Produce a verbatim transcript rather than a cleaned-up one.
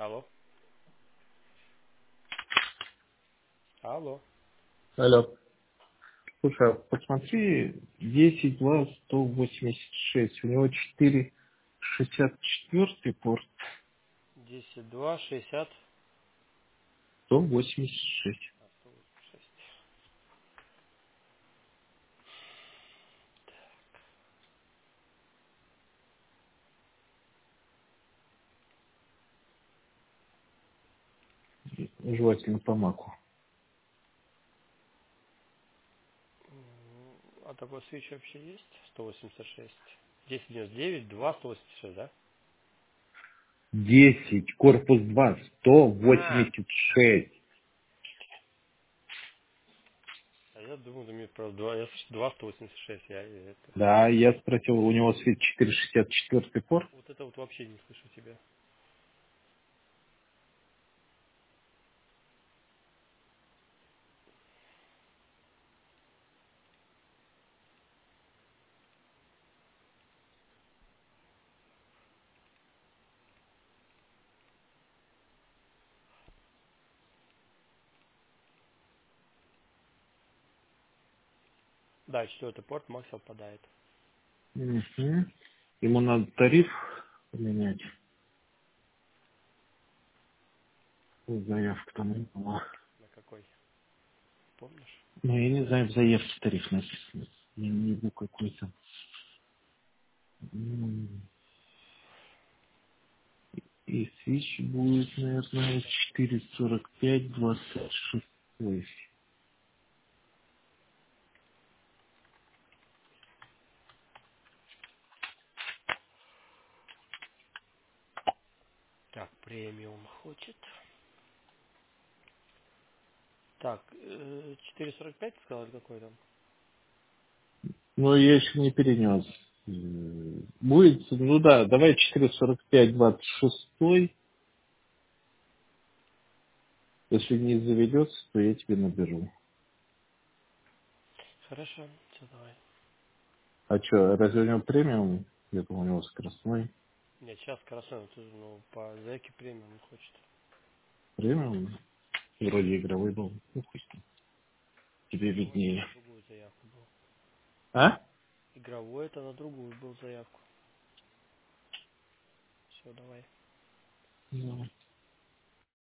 Алло. Алло. Алло. Слушай, а посмотри, десять два сто восемьдесят шесть. У него четыре шестьдесят четыре порт, десять два шестьдесят сто восемьдесят шесть. сто восемьдесят шесть. Желательно по маку. М, А такой свич вообще есть? сто восемьдесят шесть. десять девяносто девять, два, сто восемьдесят шесть, да? десять, корпус два, сто А, восемьдесят шесть. а я думаю, думаю про два, я слышу два, сто восемьдесят шесть. Я и это. Да, я спросил, у него свет четыре шестьдесят четыре порт. Вот это вот вообще не слышу тебя. Да, четвертый порт Макс попадает. Мгм. Ему надо тариф поменять. Заявка там не была. На какой? Помнишь? Ну, я не знаю, в заявке тариф написано. Не, не знаю, какой-то. М. И свич будет, наверное, четыре сорок пять двадцать шесть. Так, премиум хочет. Так, э, четыре сорок пять сказал, или какой там? Но я еще не перенес. М, Будет, ну да, давай четыре сорок пять двадцать шесть. Если не заведется, то я тебе наберу. Хорошо, все, давай. А что, разве у него премиум? Я думал, у него скоростной. Нет, сейчас скоростной, тут, ну, по заявке премиум он хочет. Премиум? Вроде игровой был. Ну, хуй с ним. Тебе Игровой это виднее. на другую заявку был. А? Игровой это на другую был заявку. Все, давай. Ну.